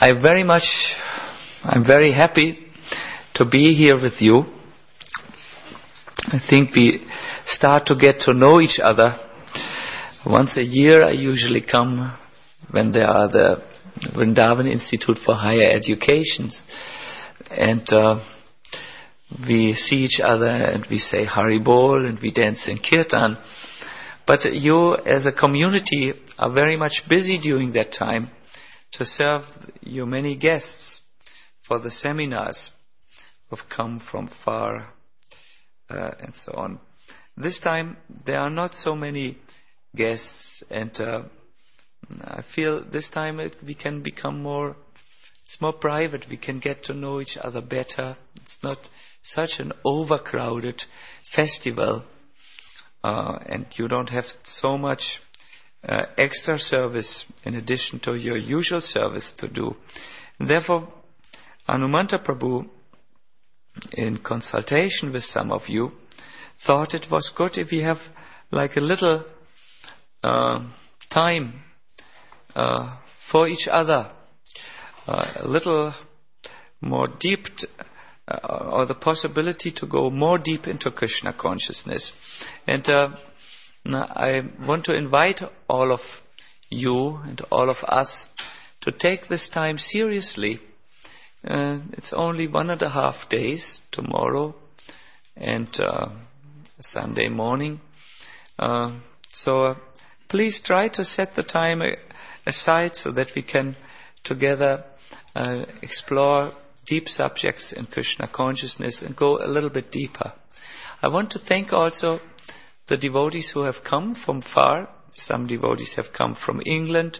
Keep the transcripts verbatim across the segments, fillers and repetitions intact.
I very much, I'm very happy to be here with you. I think we start to get to know each other. Once a year I usually come when there are the Vrindavan Institute for Higher Education. And uh, we see each other and we say Hari Bol and we dance in Kirtan. But you as a community are very much busy during that time to serve your many guests for the seminars who have come from far uh, and so on. This time there are not so many guests, and uh, I feel this time it, we can become more, it's more private, we can get to know each other better. It's not such an overcrowded festival, uh, and you don't have so much uh, extra service in addition to your usual service to do. And therefore, Hanumanta Prabhu, in consultation with some of you, thought it was good if we have like a little uh, time uh, for each other, uh, a little more deep, t- uh, or the possibility to go more deep into Krishna consciousness. And uh, I want to invite all of you and all of us to take this time seriously. Uh, it's only one and a half days, tomorrow and uh, Sunday morning. Uh, so uh, please try to set the time a- aside so that we can together uh, explore deep subjects in Krishna consciousness and go a little bit deeper. I want to thank also the devotees who have come from far. Some devotees have come from England,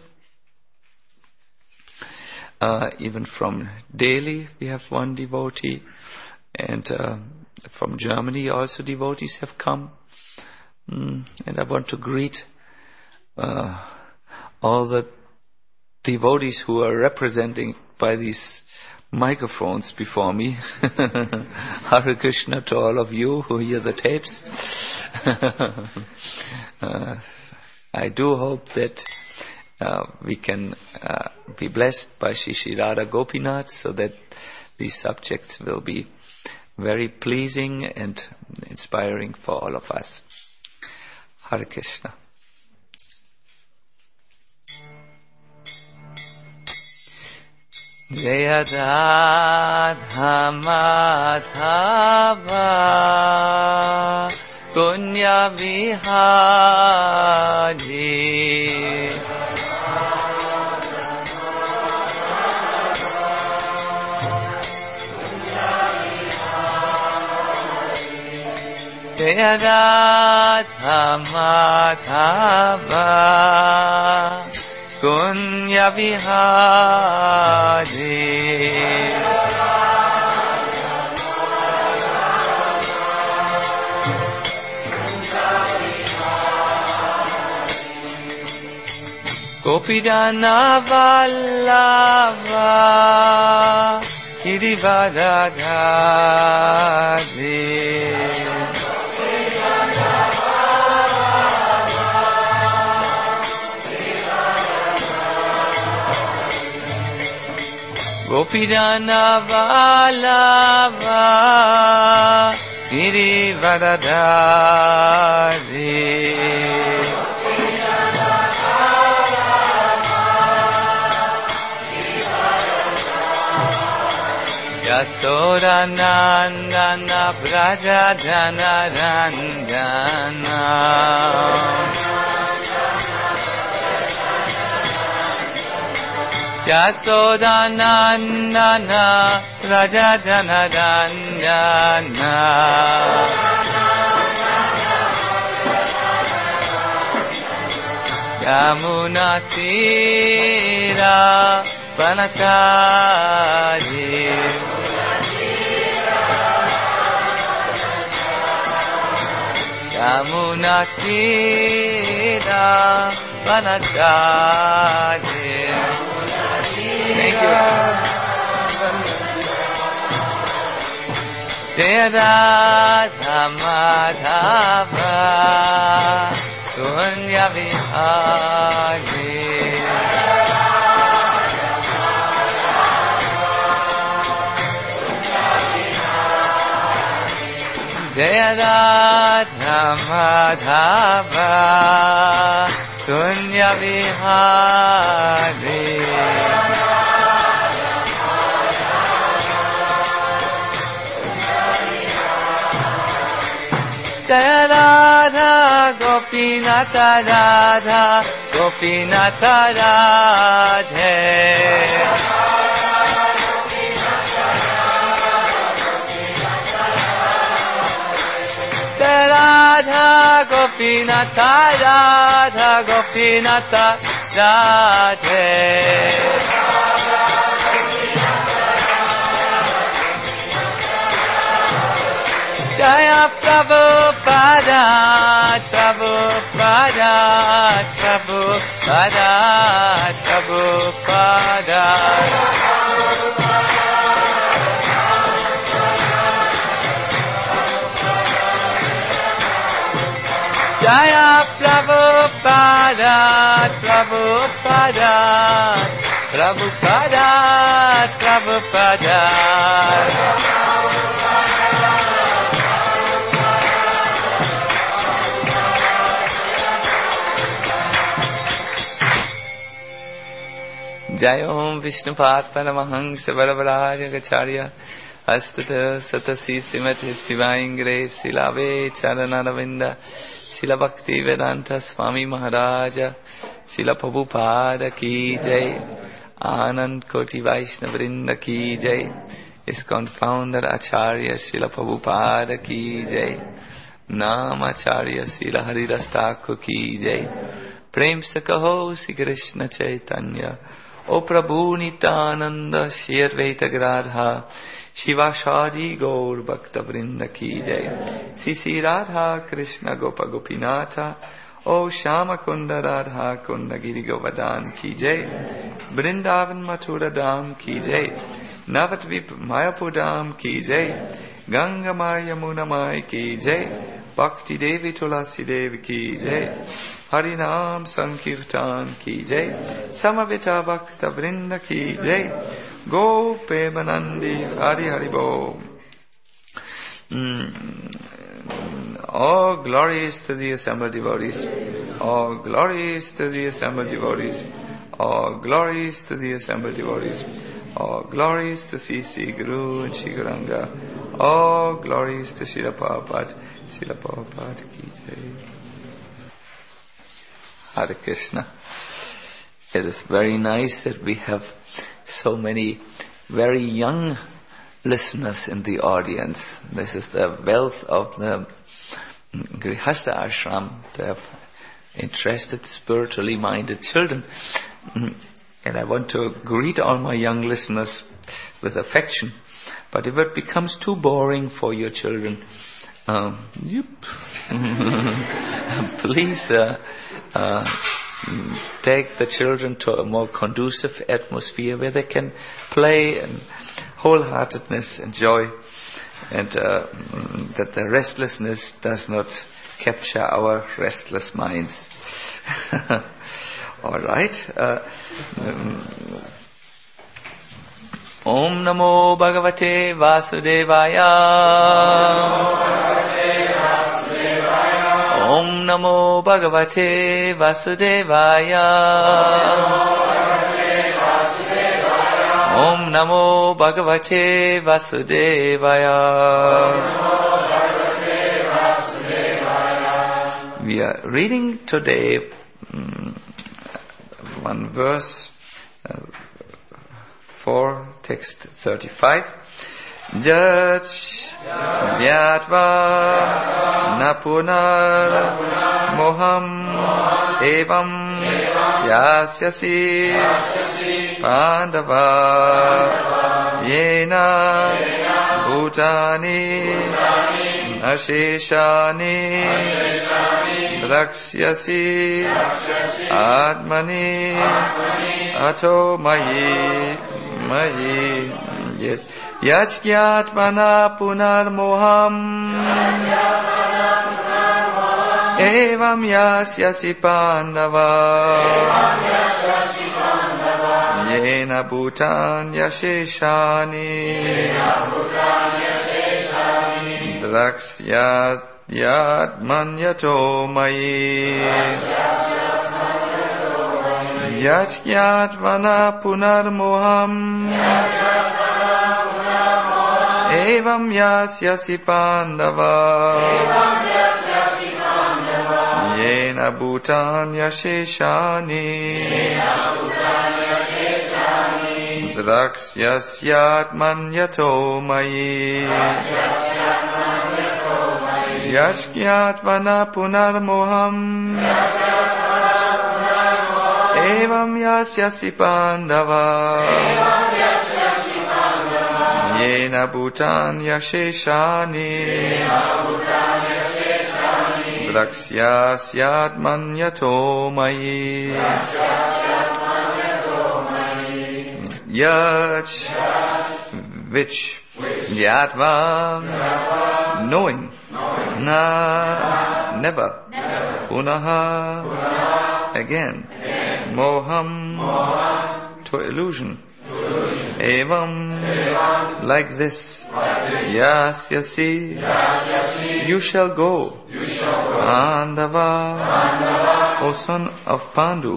uh, even from Delhi we have one devotee, and uh, from Germany also devotees have come. Mm, and I want to greet uh, all the devotees who are representing by these microphones before me. Hare Krishna to all of you who hear the tapes. uh, I do hope that uh, we can uh, be blessed by Shri Shri Radha Gopinath so that these subjects will be very pleasing and inspiring for all of us. Hare Krishna. Jaya Radha Madhava Kunya Vihari Jaya Radha Madhava Kunya Vihari Gopidana Vallava Girivardhari Gopidana Vallava Girivardhari Yasoda Nandana Braja Jana Rangana Yasoda Nandana Braja Jana Rangana Yamuna Tira Vanachari Yamuna Tira Vanachari. Thank you. Jaya Radha Madhava Kunya Vihari Jaya Radha Madhava Kunya Vihari Jaya Radha Gopinatha Radha Gopinatha Radhe Radha Gopinatha Radha Gopinatha Radhe Jaya Prabhupada Prabhupada Prabhupada Prabhupada Jaya Prabhupada, Prabhupada, Prabhupada, Prabhupada. Jaya Om Vishnupat Paramahansa Baravaraya Gacharya Astata Satasi Simati Sivaingre Silave Charanaravinda Srila Bhakti Vedanta Swami Maharaja Srila Prabhupada Ki Jai Anand Koti Vaishnava Vrinda Ki Jai ISKCON Founder Acharya Srila Prabhupada Ki Jai Namacharya Srila Haridas Thakur Ki Jai Prem se kaho Sri Krishna Chaitanya O Prabhu Nityananda Shri Advaita Gadadhar Shivashadi Gaur Bhakta Vrinda Ki Jai Sri Sri Radha Krishna Gopa Gopinatha O Shama Kunda Radha Kunda Giri Govardhan Ki Jai Vrindavan Mathura Dham Ki Jai Navadvip Mayapur Dham Ki Jai Ganga Maya Yamuna Mai Ki Jai Bhakti Devi Tulasi Devi Ki Jai Harinam Sankirtan Ki Jai Samavita Bhakta Vrinda Ki Jai Go Premanandi Hari Hari Bo. Mm. All glories to the assembled devotees. All glories to the assembled devotees. All glories to the assembled devotees. All glories to Sri Sri Guru and Sri Gauranga. All glories to Srila Prabhupada. Srila Prabhupada Ki Jai. Hare Krishna. It is very nice that we have so many very young listeners in the audience. This is the wealth of the Grihastha Ashram to have interested, spiritually minded children. And I want to greet all my young listeners with affection. But if it becomes too boring for your children, um, yep. please uh, uh, take the children to a more conducive atmosphere where they can play and wholeheartedness and joy, and uh, that the restlessness does not capture our restless minds. All right. Uh, um, Om Namo Bhagavate Vasudevaya. Om Namo Bhagavate Vasudevaya. Om Namo Bhagavate Vasudevaya. We are reading today um, one verse, uh, four, text thirty-five. Jat Jyatva Napunar Moham Evam Yasyasi Pandava Yena Bhutani Asheshani Draksyasi Atmani Ato Mayi Mayi Yajñatmana Punar Moham Evam Yasyasi Pandava Yena Bhutan Yasheshani Draksyat yat manyato mayi Yat yat vana punar moham Evam yasyasi pandava Yena bhutan yasheshani Drakshyasyat manyato mayi Yashkyat vana punar moham Evam yasyasi pandava Yena bhutan yasheshani Drakshyasyat manyato mayi Yach, which, Yatva, knowing, Na, never, Punaha, again, Moham, to illusion, Evam, like this, Yas, Yasi, you shall go, Pandava, O son of Pandu,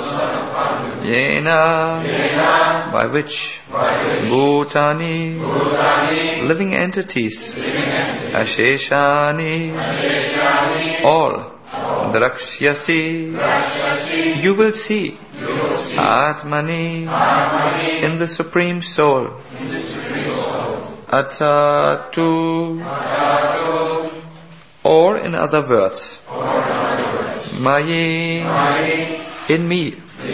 Yena, by which Bhutani, living entities, Asheshani, all, Draksyasi, you will see, Atmani, in the Supreme Soul, Atatu, or in other words, Mayi, in me.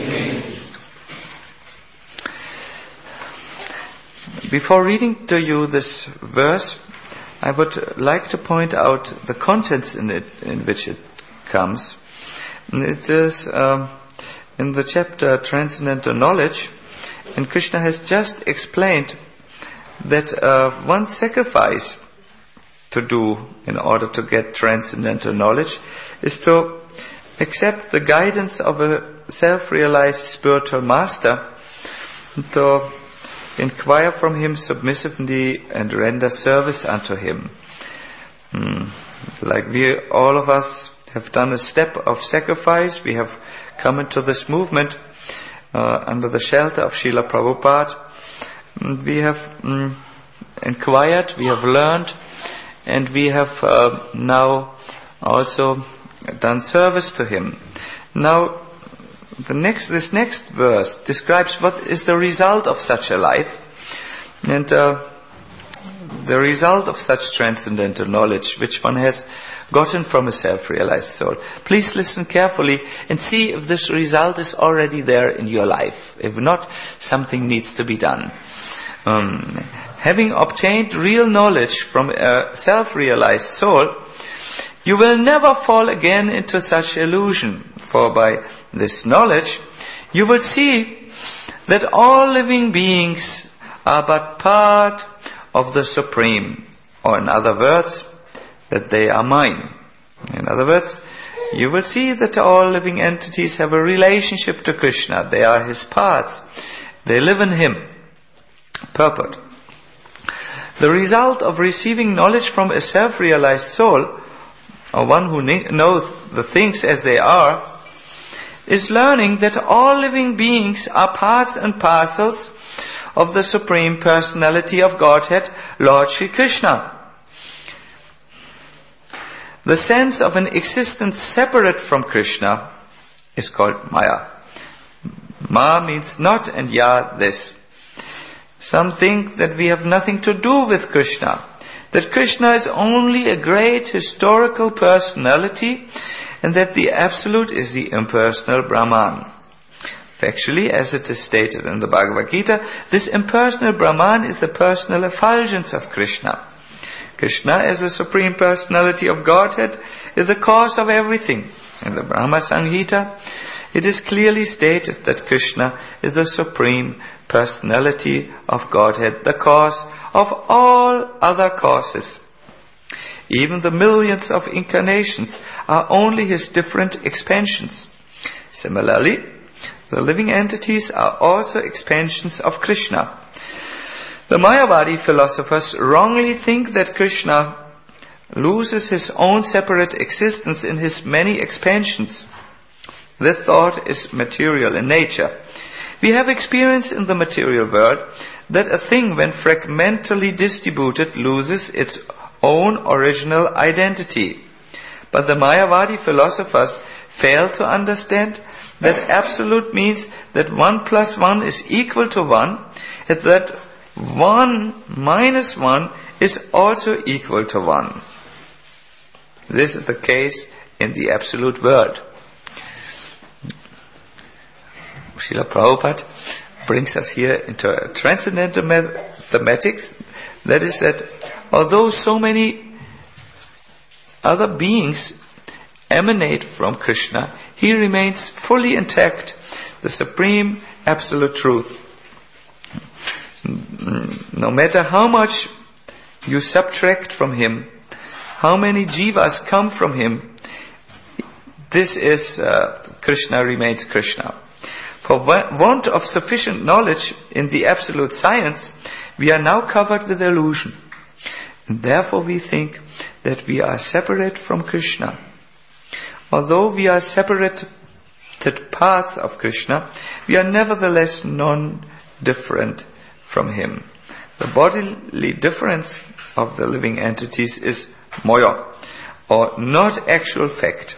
Before reading to you this verse, I would like to point out the contents in it, in which it comes. It is um, in the chapter Transcendental Knowledge, and Krishna has just explained that uh, one sacrifice to do in order to get transcendental knowledge is to accept the guidance of a self-realized spiritual master, to inquire from him submissively and render service unto him. Hmm. Like we, all of us, have done a step of sacrifice. We have come into this movement uh, under the shelter of Srila Prabhupada. We have mm, inquired, we have learned, and we have uh, now also done service to him. Now, the next, this next verse describes what is the result of such a life, and uh, the result of such transcendental knowledge which one has gotten from a self-realized soul. Please listen carefully and see if this result is already there in your life. If not, something needs to be done. Um, having obtained real knowledge from a self-realized soul, you will never fall again into such illusion, for by this knowledge you will see that all living beings are but part of the Supreme, or in other words, that they are mine. In other words, you will see that all living entities have a relationship to Krishna. They are his parts. They live in him. Purport. The result of receiving knowledge from a self-realized soul, or one who knows the things as they are, is learning that all living beings are parts and parcels of the Supreme Personality of Godhead, Lord Shri Krishna. The sense of an existence separate from Krishna is called Maya. Ma means not, and Ya this. Some think that we have nothing to do with Krishna, that Krishna is only a great historical personality, and that the Absolute is the impersonal Brahman. Factually, as it is stated in the Bhagavad Gita, this impersonal Brahman is the personal effulgence of Krishna. Krishna, as the Supreme Personality of Godhead, is the cause of everything. In the Brahma Samhita, it is clearly stated that Krishna is the Supreme Personality of Godhead, the cause of all other causes. Even the millions of incarnations are only his different expansions. Similarly, the living entities are also expansions of Krishna. The Mayavadi philosophers wrongly think that Krishna loses his own separate existence in his many expansions. This thought is material in nature. We have experienced in the material world that a thing, when fragmentally distributed, loses its own original identity. But the Mayavadi philosophers fail to understand that absolute means that one plus one is equal to one, and that one minus one is also equal to one. This is the case in the absolute world. Srila Prabhupada brings us here into a transcendental mathematics. That is that although so many other beings emanate from Krishna, he remains fully intact, the supreme absolute truth. No matter how much you subtract from him, how many jivas come from him, this is uh, Krishna remains Krishna. For want of sufficient knowledge in the absolute science, we are now covered with illusion. And therefore we think that we are separate from Krishna. Although we are separated parts of Krishna, we are nevertheless non-different from him. The bodily difference of the living entities is moya, or not actual fact.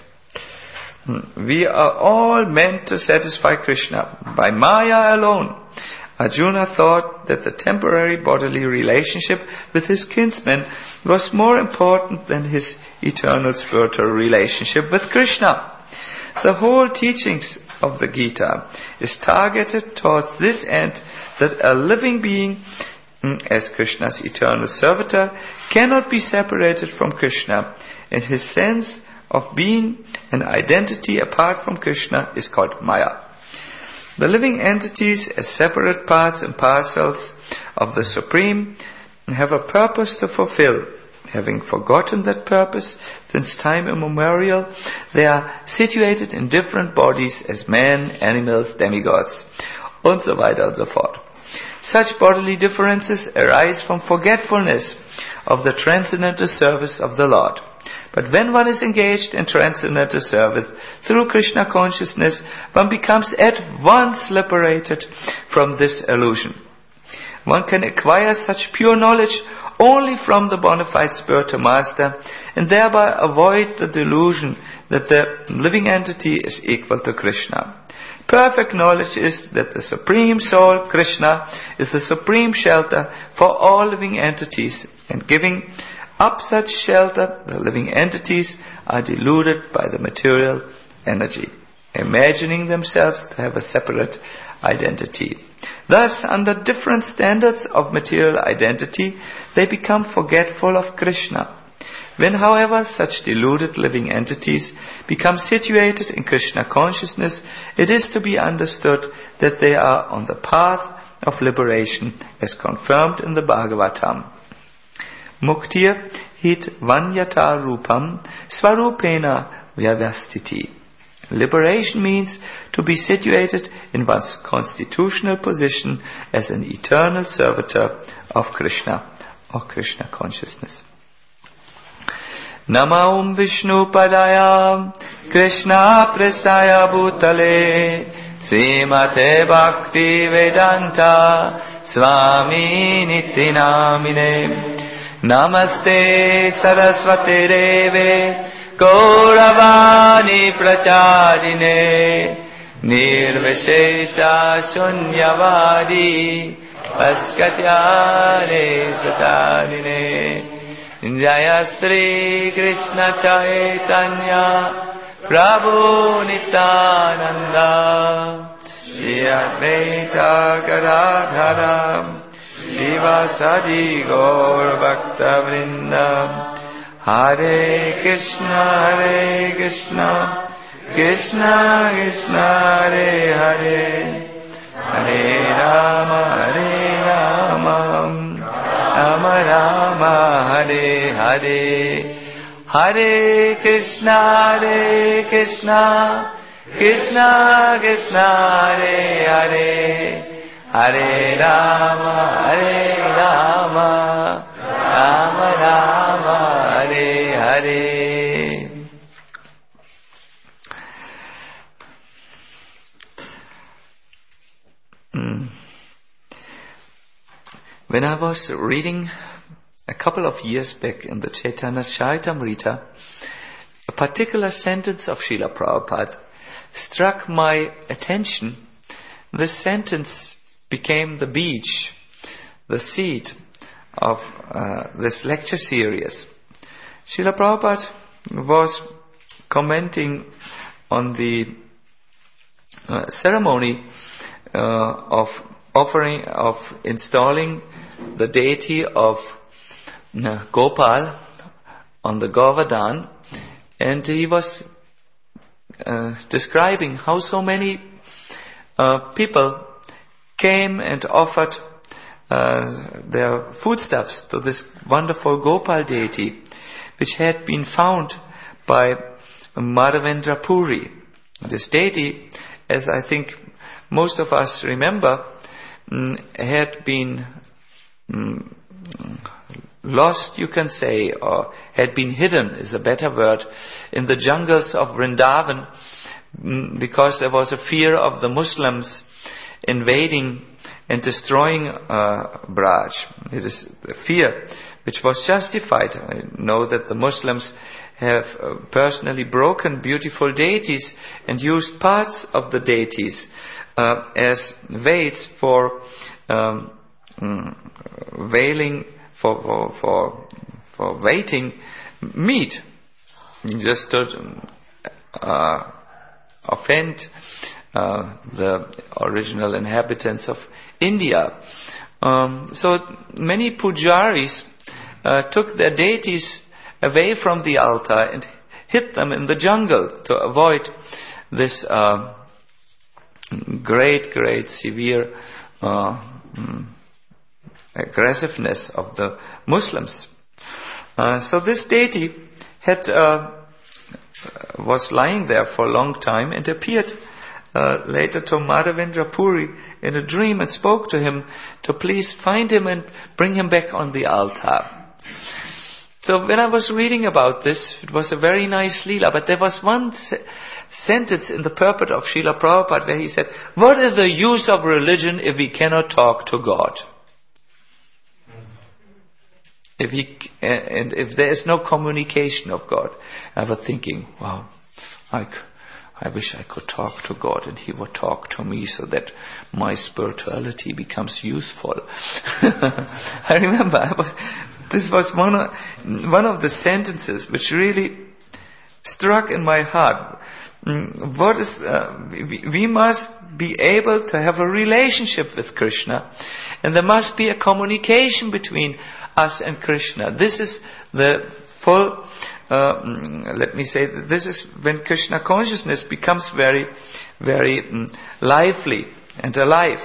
We are all meant to satisfy Krishna by Maya alone. Arjuna thought that the temporary bodily relationship with his kinsmen was more important than his eternal spiritual relationship with Krishna. The whole teachings of the Gita is targeted towards this end, that a living being, as Krishna's eternal servitor, cannot be separated from Krishna, and his sense of being an identity apart from Krishna is called Maya. The living entities, as separate parts and parcels of the Supreme, have a purpose to fulfill. Having forgotten that purpose since time immemorial, they are situated in different bodies as men, animals, demigods, and so weiter and so fort. Such bodily differences arise from forgetfulness of the transcendental service of the Lord. But when one is engaged in transcendental service through Krishna consciousness, one becomes at once liberated from this illusion. One can acquire such pure knowledge only from the bona fide spiritual master, and thereby avoid the delusion that the living entity is equal to Krishna. Perfect knowledge is that the Supreme Soul, Krishna, is the supreme shelter for all living entities, and giving up such shelter, the living entities are deluded by the material energy, imagining themselves to have a separate identity. Thus, under different standards of material identity, they become forgetful of Krishna. When, however, such deluded living entities become situated in Krishna consciousness, it is to be understood that they are on the path of liberation, as confirmed in the Bhagavatam. Muktir hit vanyata rupam svarupena vyavastiti. Liberation means to be situated in one's constitutional position as an eternal servitor of Krishna, or Krishna consciousness. Namaum Vishnu Padaya Krishna Prestaya Bhutale Srimate Bhakti Vedanta Swami Niti Namine Namaste Saraswate Deve Gauravani Pracharine Nirvishesha Shunyavadi Vaskatyare Satarine Jaya Sri Krishna Chaitanya Prabhu Nityananda Shri Advaita Gadadhara Shivasadi Gaur Bhakta Vrindam Hare Krishna Hare Krishna Krishna Krishna Hare Hare Hare Rama Hare Rama Rama Rama Hare Hare Hare Krishna Hare Krishna Krishna Krishna Hare Hare Hare Rama Hare Rama Rama Rama Hare Hare. Mm. When I was reading a couple of years back in the Chaitanya Charitamrita, a particular sentence of Srila Prabhupada struck my attention. This sentence became the beach, the seed of uh, this lecture series. Srila Prabhupada was commenting on the uh, ceremony uh, of offering, of installing the deity of uh, Gopal on the Govardhan, and he was uh, describing how so many uh, people came and offered uh, their foodstuffs to this wonderful Gopal deity, which had been found by Madhavendra Puri. This deity, as I think most of us remember, mm, had been mm, lost, you can say, or had been hidden is a better word, in the jungles of Vrindavan, mm, because there was a fear of the Muslims invading and destroying uh, Braj. It is a fear which was justified. I know that the Muslims have uh, personally broken beautiful deities and used parts of the deities uh, as weights for um, mm, veiling, for, for, for, for weighting meat, just to uh, offend uh, the original inhabitants of India. Um, so many pujaris uh, took their deities away from the altar and hid them in the jungle to avoid this uh, great, great, severe uh, aggressiveness of the Muslims. Uh, so this deity had uh, was lying there for a long time and appeared uh, later to Madhavendra Puri in a dream and spoke to him to please find him and bring him back on the altar. So when I was reading about this, it was a very nice Leela, but there was one se- sentence in the purport of Srila Prabhupada where he said, what is the use of religion if we cannot talk to God? If he, and if there is no communication of God. I was thinking, wow, I, I wish I could talk to God and He would talk to me so that my spirituality becomes useful. I remember I was, this was one of, one of the sentences which really struck in my heart. What is, uh, we, we must be able to have a relationship with Krishna, and there must be a communication between us and Krishna. This is the full, uh, let me say, this is when Krishna consciousness becomes very, very um, lively and alive.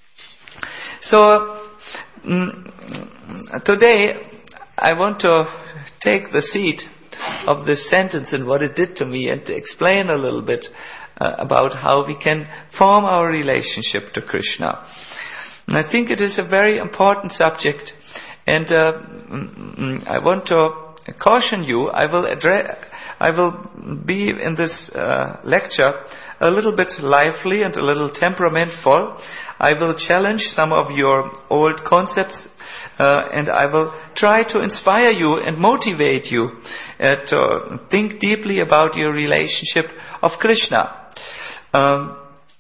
So, um, today, I want to take the seed of this sentence and what it did to me and to explain a little bit uh, about how we can form our relationship to Krishna. And I think it is a very important subject. And uh, I want to caution you, I will address, I will be in this uh, lecture a little bit lively and a little temperamentful. I will challenge some of your old concepts uh, and I will try to inspire you and motivate you uh, to think deeply about your relationship of Krishna. Um,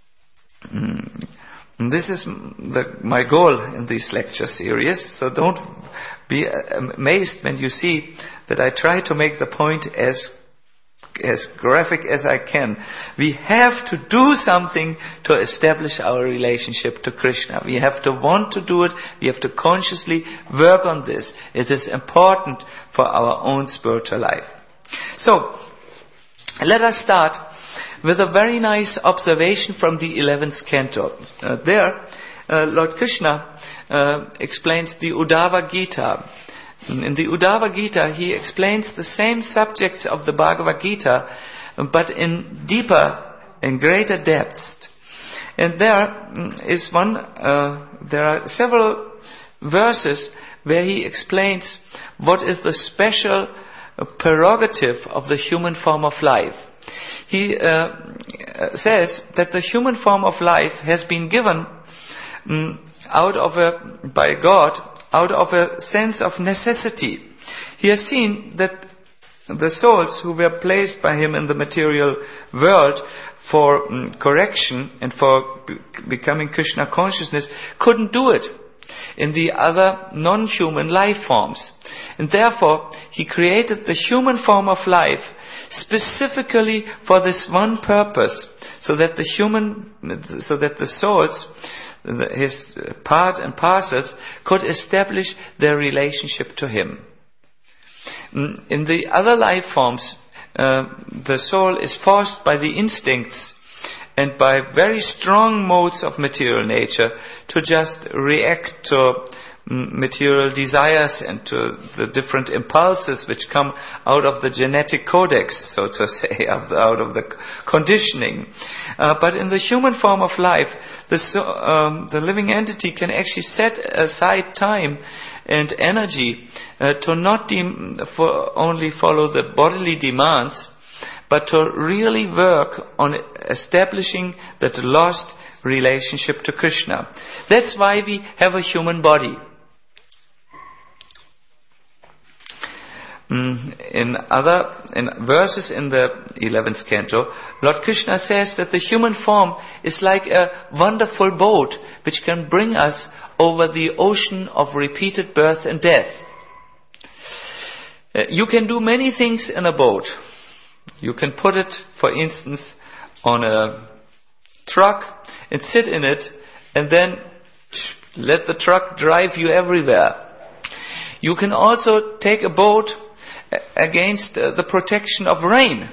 This is the, my goal in this lecture series, so don't be amazed when you see that I try to make the point as as graphic as I can. We have to do something to establish our relationship to Krishna. We have to want to do it. We have to consciously work on this. It is important for our own spiritual life. So, let us start with a very nice observation from the eleventh canto. Uh, there, uh, Lord Krishna uh, explains the Uddhava Gita. In the Uddhava Gita, he explains the same subjects of the Bhagavad Gita, but in deeper and greater depths. And there is one, uh, there are several verses where he explains what is the special prerogative of the human form of life. He uh, says that the human form of life has been given um, out of a, by God, out of a sense of necessity. He has seen that the souls who were placed by him in the material world for um, correction and for be- becoming Krishna consciousness couldn't do it in the other non-human life forms. And therefore, he created the human form of life specifically for this one purpose, so that the human, so that the souls, his part and parcels, could establish their relationship to him. In the other life forms, uh, the soul is forced by the instincts and by very strong modes of material nature to just react to material desires and to the different impulses which come out of the genetic codex, so to say, of the, out of the conditioning. Uh, but in the human form of life, the, so, um, the living entity can actually set aside time and energy uh, to not de- for only follow the bodily demands, but to really work on establishing that lost relationship to Krishna. That's why we have a human body. In other in verses in the eleventh canto, Lord Krishna says that the human form is like a wonderful boat which can bring us over the ocean of repeated birth and death. Uh, you can do many things in a boat. You can put it, for instance, on a truck and sit in it and then let the truck drive you everywhere. You can also take a boat against uh, the protection of rain.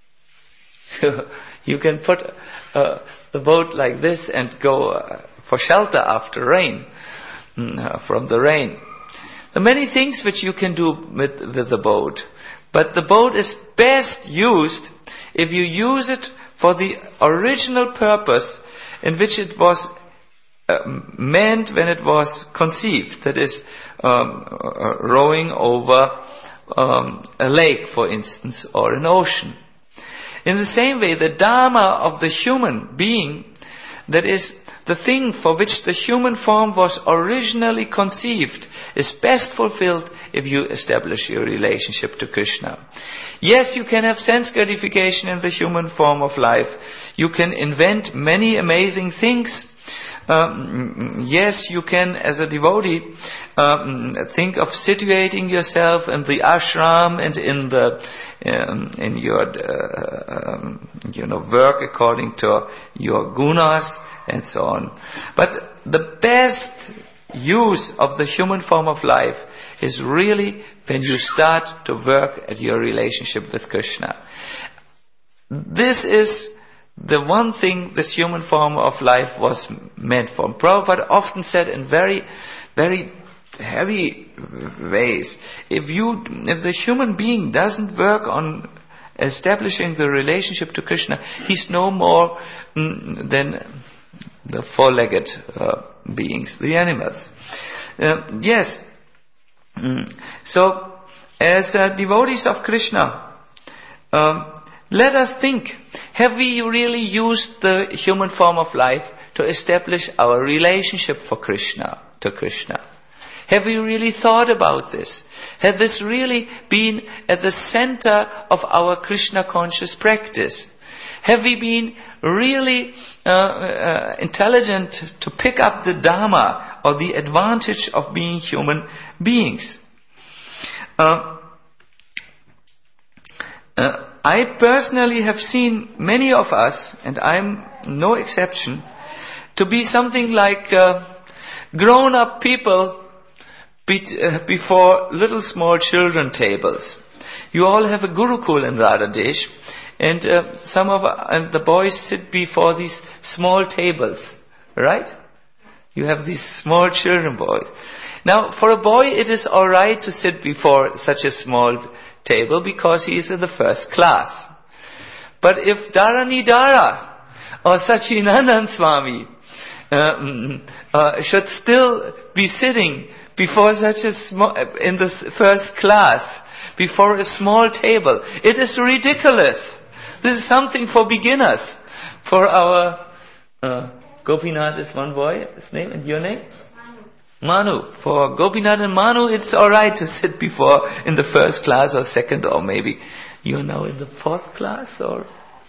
You can put uh, the boat like this and go uh, for shelter after rain, uh, from the rain. There are many things which you can do with, with the boat, but the boat is best used if you use it for the original purpose in which it was uh, meant when it was conceived, that is, um, uh, rowing over Um, a lake, for instance, or an ocean. In the same way, the Dharma of the human being, that is, the thing for which the human form was originally conceived, is best fulfilled if you establish your relationship to Krishna. Yes, you can have sense gratification in the human form of life. You can invent many amazing things. Um, yes, you can, as a devotee, um, think of situating yourself in the ashram and in the um, in your uh, um, you know work according to your gunas and so on. But the best use of the human form of life is really when you start to work at your relationship with Krishna. This is the one thing this human form of life was meant for. Prabhupada often said in very, very heavy ways, if you, if the human being doesn't work on establishing the relationship to Krishna, he's no more mm, than the four-legged uh, beings, the animals. Uh, yes. Mm. So, as uh, devotees of Krishna, um, let us think, have we really used the human form of life to establish our relationship for Krishna, to Krishna? Have we really thought about this? Has this really been at the center of our Krishna conscious practice? Have we been really uh, uh, intelligent to pick up the Dharma or the advantage of being human beings? Uh, uh, I personally have seen many of us, and I'm no exception, to be something like uh, grown-up people be- uh, before little small children tables. You all have a Gurukul in Radhadesh, and uh, some of uh, and the boys sit before these small tables, right? You have these small children boys. Now, for a boy, it is all right to sit before such a small table because he is in the first class. But if Dharani Dara or Sachinandan Swami uh, uh, should still be sitting before such a small, in the first class, before a small table. It is ridiculous. This is something for beginners. For our, uh, Gopinath is one boy, his name, and your name? Manu. For Gopinath and Manu, it's alright to sit before in the first class or second, or maybe you're now in the fourth class, or...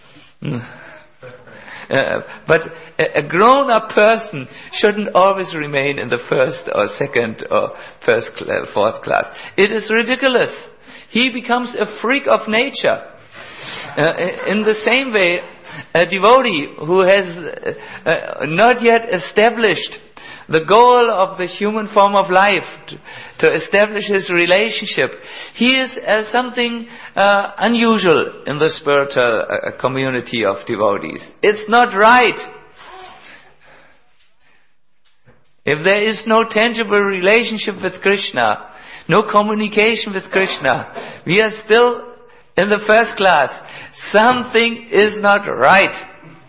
Uh, but a, a grown-up person shouldn't always remain in the first or second or first, cl- fourth class. It is ridiculous. He becomes a freak of nature. Uh, in the same way, a devotee who has uh, uh, not yet established the goal of the human form of life, to, to establish his relationship, he is uh, something uh, unusual in the spiritual uh, community of devotees. It's not right. If there is no tangible relationship with Krishna, no communication with Krishna, we are still in the first class. Something is not right.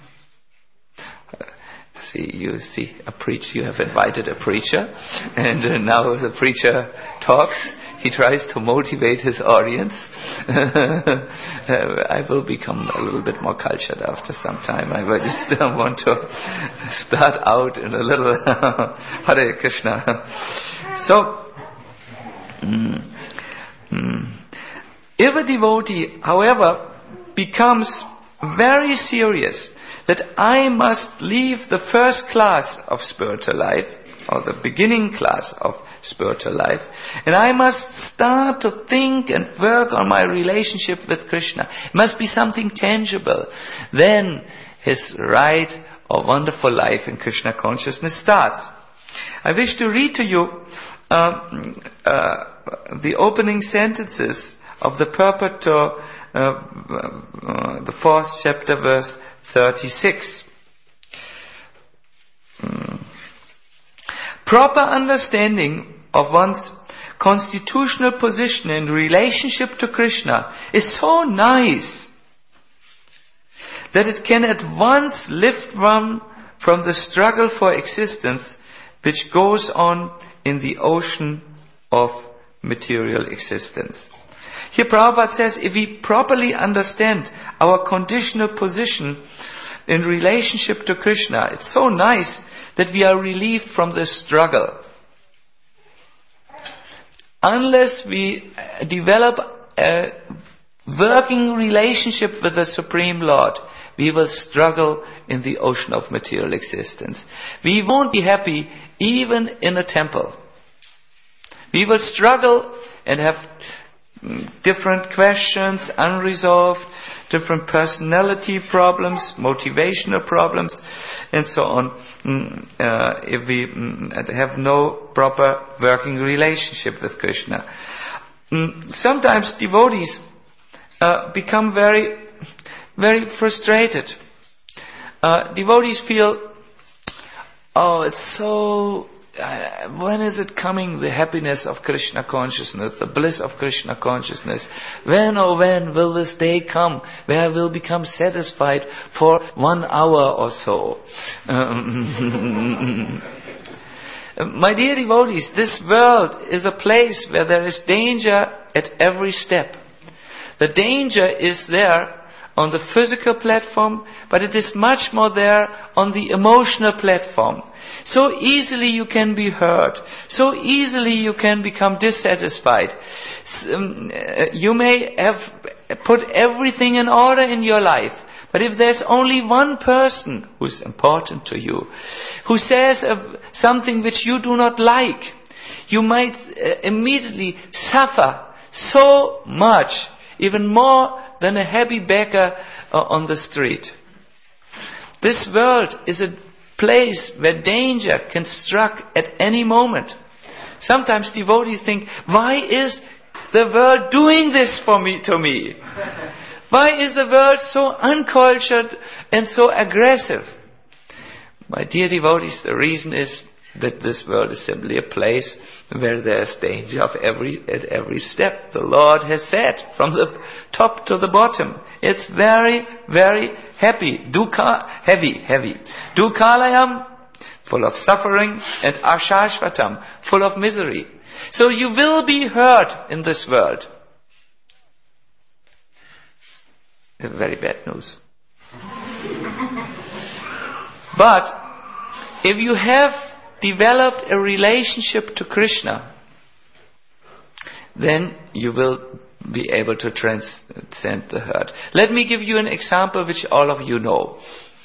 See, you see a preacher, you have invited a preacher, and uh, now the preacher talks, he tries to motivate his audience. uh, I will become a little bit more cultured after some time. I just uh, want to start out in a little Hare Krishna. So, mm, mm, if a devotee, however, becomes very serious that I must leave the first class of spiritual life, or the beginning class of spiritual life, and I must start to think and work on my relationship with Krishna. It must be something tangible. Then his right or wonderful life in Krishna consciousness starts. I wish to read to you um, uh, the opening sentences of the purport to uh, uh, the fourth chapter, verse thirty-six. Mm. Proper understanding of one's constitutional position in relationship to Krishna is so nice that it can at once lift one from the struggle for existence which goes on in the ocean of material existence. Here Prabhupada says, if we properly understand our conditional position in relationship to Krishna, it's so nice that we are relieved from this struggle. Unless we develop a working relationship with the Supreme Lord, we will struggle in the ocean of material existence. We won't be happy even in a temple. We will struggle and have different questions, unresolved, different personality problems, motivational problems, and so on, uh, if we have no proper working relationship with Krishna. Sometimes devotees uh, become very, very frustrated. Uh, devotees feel, oh, it's so... Uh, when is it coming, the happiness of Krishna consciousness, the bliss of Krishna consciousness? When, oh when will this day come where I will become satisfied for one hour or so? Um, my dear devotees, this world is a place where there is danger at every step. The danger is there on the physical platform, but it is much more there on the emotional platform. So easily you can be hurt. So easily you can become dissatisfied. Um, you may have put everything in order in your life, but if there's only one person who's important to you, who says uh, something which you do not like, you might uh, immediately suffer so much, even more than a happy beggar uh, on the street. This world is a place where danger can strike at any moment. Sometimes devotees think, why is the world doing this for me, to me? Why is the world so uncultured and so aggressive? My dear devotees, the reason is that this world is simply a place where there's danger of every, at every step. The Lord has said, from the top to the bottom, it's very, very happy. Dukkha, heavy, heavy. Dukkalayam full of suffering, and ashashvatam, full of misery. So you will be hurt in this world. It's very bad news. But if you have developed a relationship to Krishna, then you will be able to transcend the hurt. Let me give you an example which all of you know.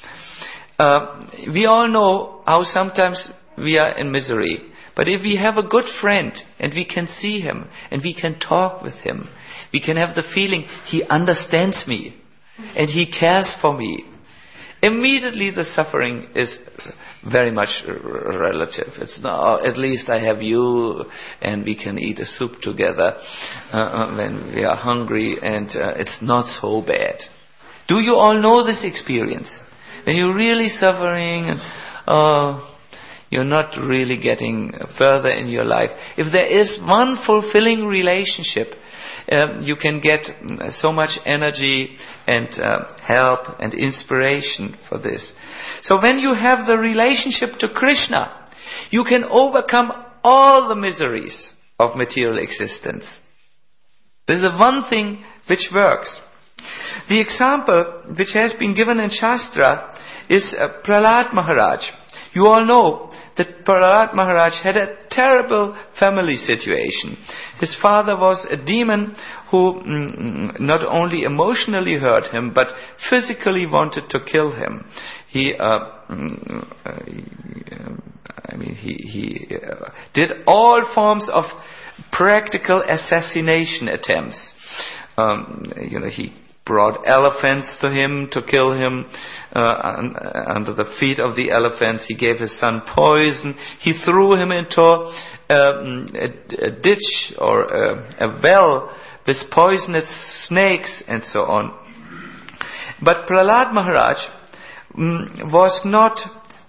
Uh, we all know how sometimes we are in misery. But if we have a good friend and we can see him and we can talk with him, we can have the feeling he understands me and he cares for me. Immediately the suffering is very much relative. It's not, at least I have you and we can eat a soup together uh, when we are hungry, and uh, it's not so bad. Do you all know this experience? When you're really suffering and uh, you're not really getting further in your life. If there is one fulfilling relationship, Um, you can get so much energy and uh, help and inspiration for this. So when you have the relationship to Krishna, you can overcome all the miseries of material existence. This is the one thing which works. The example which has been given in Shastra is uh, Prahlad Maharaj. You all know that Prahlad Maharaj had a terrible family situation. His father was a demon who mm, not only emotionally hurt him, but physically wanted to kill him. He, uh, mm, uh, I mean, he, he uh, did all forms of practical assassination attempts. Um, you know, he brought elephants to him to kill him. Uh, under the feet of the elephants, he gave his son poison. He threw him into um, a, a ditch or a, a well with poisonous snakes and so on. But Prahlad Maharaj um, was not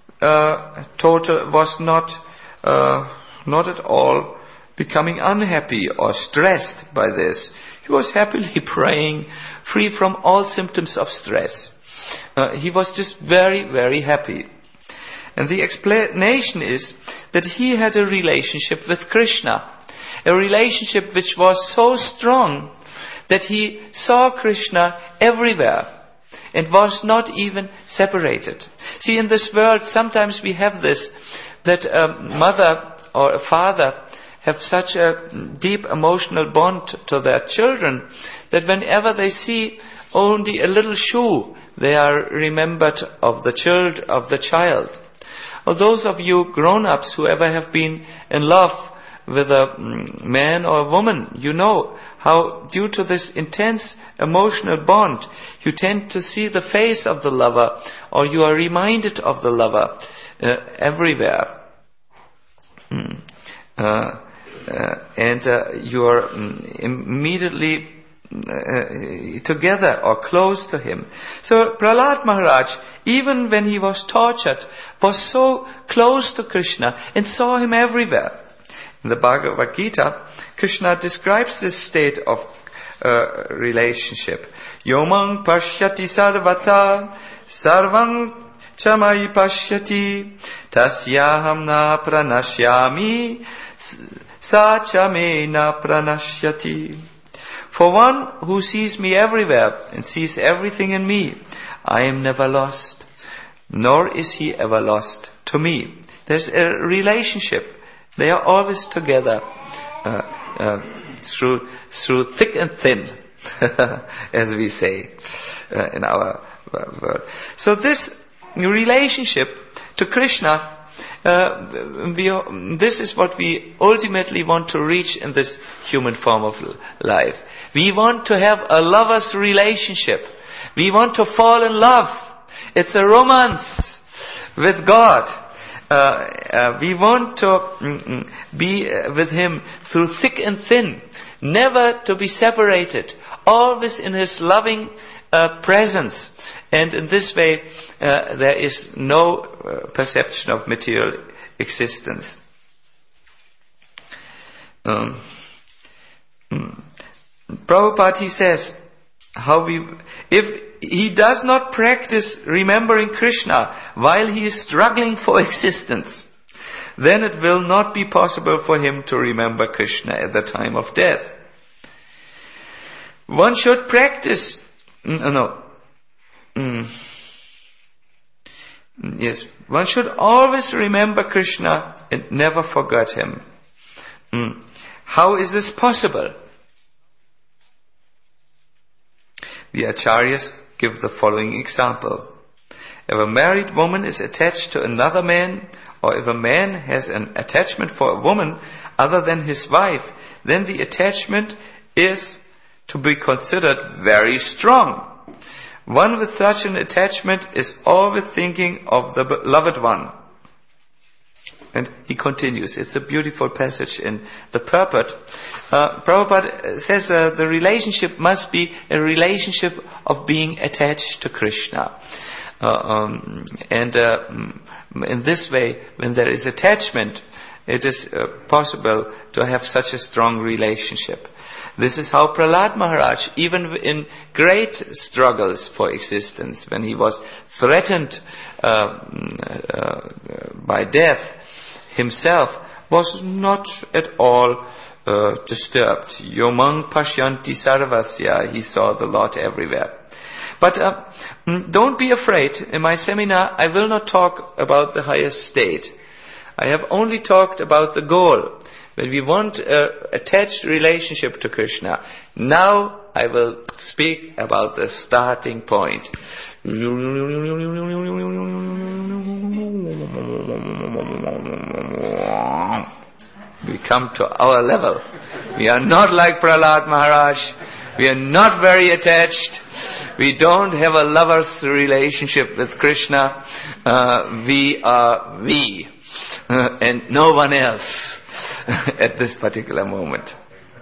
uh, total, was not uh, not at all becoming unhappy or stressed by this. He was happily praying, free from all symptoms of stress. Uh, he was just very, very happy. And the explanation is that he had a relationship with Krishna. A relationship which was so strong that he saw Krishna everywhere and was not even separated. See, in this world, sometimes we have this, that a mother or a father have such a deep emotional bond to their children that whenever they see only a little shoe, they are remembered of the child, of the child. Or those of you grown-ups who ever have been in love with a man or a woman, you know how due to this intense emotional bond, you tend to see the face of the lover, or you are reminded of the lover uh, everywhere. Mm. Uh, Uh, and uh, you are um, immediately uh, together or close to him. So Prahlad Maharaj, even when he was tortured, was so close to Krishna and saw him everywhere. In the Bhagavad Gita, Krishna describes this state of uh, relationship. Yomang pashyati sarvata sarvang chamai pashyati tasyaham na pranashyami Sachamena pranashyati. For one who sees me everywhere and sees everything in me, I am never lost, nor is he ever lost to me. There's a relationship. They are always together uh, uh, through through thick and thin, as we say uh, in our world. So this relationship to Krishna, Uh, we, this is what we ultimately want to reach in this human form of life. We want to have a lover's relationship. We want to fall in love. It's a romance with God. Uh, uh, we want to mm, be with Him through thick and thin, never to be separated, always in His loving uh, presence. And in this way, uh, there is no uh, perception of material existence. Um, Prabhupada, he says, how we, if he does not practice remembering Krishna while he is struggling for existence, then it will not be possible for him to remember Krishna at the time of death. One should practice, no, no, mm, yes, one should always remember Krishna and never forget him. Mm. How is this possible? The Acharyas give the following example. If a married woman is attached to another man, or if a man has an attachment for a woman other than his wife, then the attachment is to be considered very strong. One with such an attachment is always thinking of the beloved one. And he continues. It's a beautiful passage in the Purport. Uh, Prabhupada says uh, the relationship must be a relationship of being attached to Krishna. Uh, um, and uh, in this way, when there is attachment, it is uh, possible to have such a strong relationship. This is how Prahlad Maharaj, even in great struggles for existence, when he was threatened uh, uh, by death, himself was not at all uh, disturbed. Yomang pashyanti sarvasya, he saw the Lord everywhere. But uh, don't be afraid. In my seminar, I will not talk about the highest state. I have only talked about the goal. When we want an attached relationship to Krishna, now I will speak about the starting point. We come to our level. We are not like Prahlad Maharaj. We are not very attached. We don't have a lover's relationship with Krishna. Uh, we are we. Uh, and no one else at this particular moment.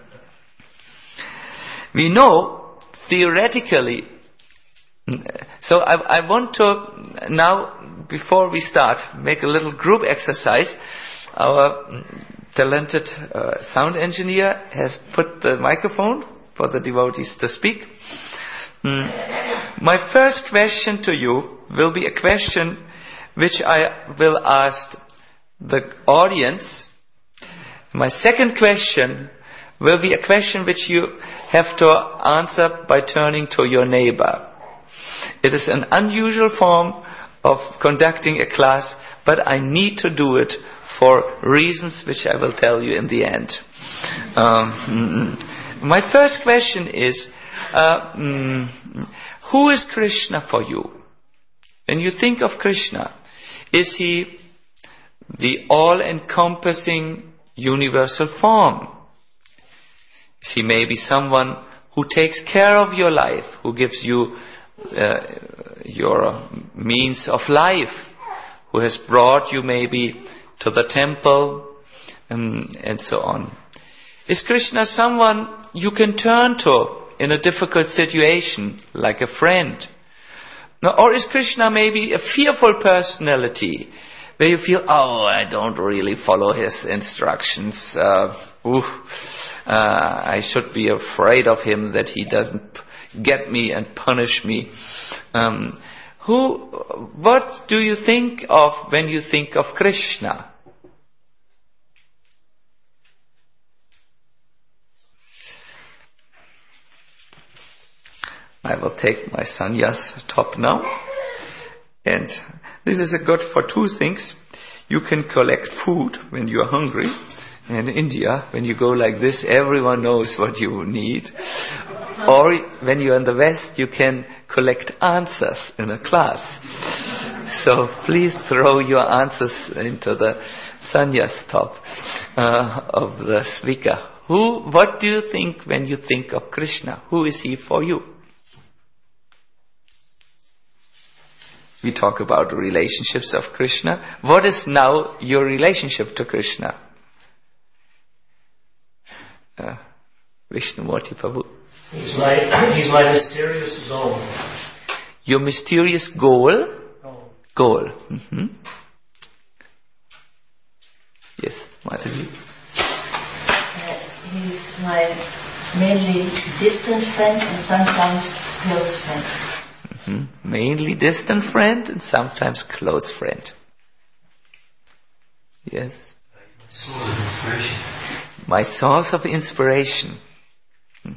We know theoretically. So I, I want to now, before we start, make a little group exercise. Our talented uh, sound engineer has put the microphone for the devotees to speak. Mm. My first question to you will be a question which I will ask the audience. My second question will be a question which you have to answer by turning to your neighbor. It is an unusual form of conducting a class, but I need to do it for reasons which I will tell you in the end. Um, my first question is, uh, mm, who is Krishna for you? When you think of Krishna, is he the all-encompassing universal form? Is he maybe someone who takes care of your life, who gives you uh, your means of life, who has brought you maybe to the temple, and, and so on? Is Krishna someone you can turn to in a difficult situation, like a friend? No, or is Krishna maybe a fearful personality, where you feel, oh, I don't really follow his instructions. Uh, ooh, uh, I should be afraid of him that he doesn't p- get me and punish me. Um, who, what do you think of when you think of Krishna? I will take my sannyas top now. And this is a good for two things. You can collect food when you are hungry. In India, when you go like this, everyone knows what you need. Or when you are in the West, you can collect answers in a class. So please throw your answers into the sannyas top uh, of the speaker. Who, what do you think when you think of Krishna? Who is he for you? We talk about the relationships of Krishna. What is now your relationship to Krishna? Uh, Vishnumurti Prabhu. He's my, he's my mysterious goal. Your mysterious goal? Goal. Goal. Mm-hmm. Yes, Mataji. Yes, he's my mainly distant friend and sometimes close friend. Hmm? Mainly distant friend and sometimes close friend. Yes. Source of inspiration. My source of inspiration. Hmm.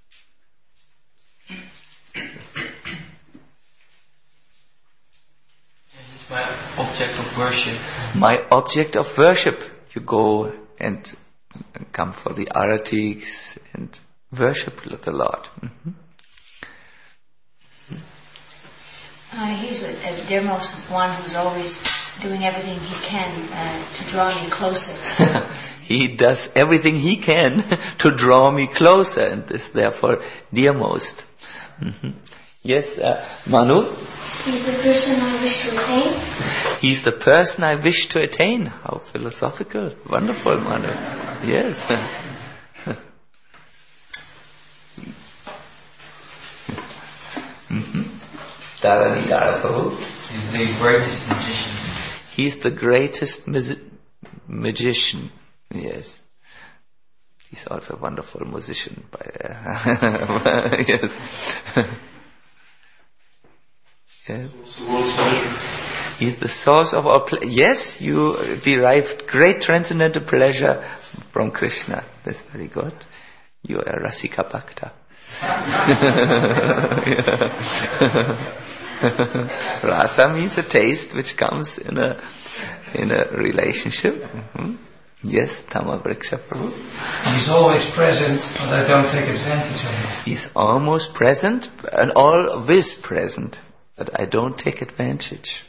It's my object of worship. My object of worship. You go and come for the aratiks and worship the Lord. Mm-hmm. Uh, he's the uh, dearmost one who's always doing everything he can uh, to draw me closer. He does everything he can to draw me closer, and is therefore dearmost. Mm-hmm. Yes, uh, Manu? He's the person I wish to attain. He's the person I wish to attain. How philosophical. Wonderful, Manu. Yes. Mm-hmm. Dharanidhara Prabhu. He's the greatest magician. He's the greatest ma- magician. Yes. He's also a wonderful musician. By, uh, yes. Yes. He's the source of our pleasure. Yes, you derived great transcendental pleasure from Krishna. That's very good. You are Rasika Bhakta. Rasa means a taste which comes in a in a relationship. Mm-hmm. Yes, Tama Vriksha Prabhu. He's always present, but I don't take advantage of it. He's almost present and always present, but I don't take advantage.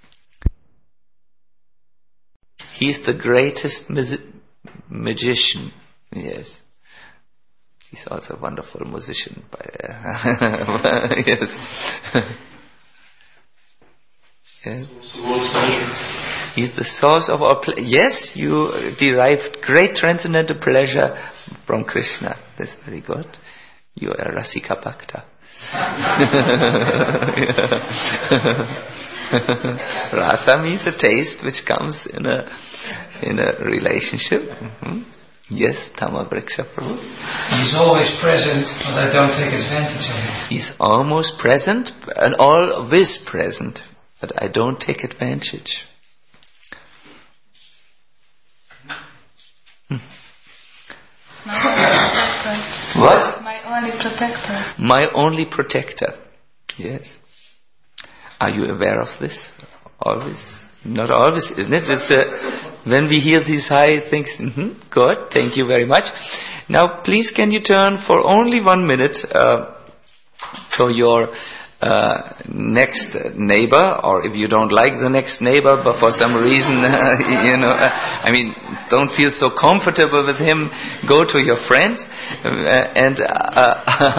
He's the greatest mag- magician. Yes. He's also a wonderful musician. By, uh, yes. Yes. He's the source of our pleasure. Yes, you derived great transcendental pleasure from Krishna. That's very good. You are Rasika Bhakta. Rasa means a taste which comes in a in a relationship. Mm-hmm. Yes, Tama Vriksha Prabhu. He's always present, but I don't take advantage of it. He's almost present and always present, but I don't take advantage. Hmm. What? My only protector. My only protector. Yes. Are you aware of this? Always? Not always, isn't it? It's uh, when we hear these high things. Mm-hmm, good, thank you very much. Now, please, can you turn for only one minute uh, to your uh, next neighbor, or if you don't like the next neighbor, but for some reason, uh, you know, uh, I mean, don't feel so comfortable with him, go to your friend uh, and uh,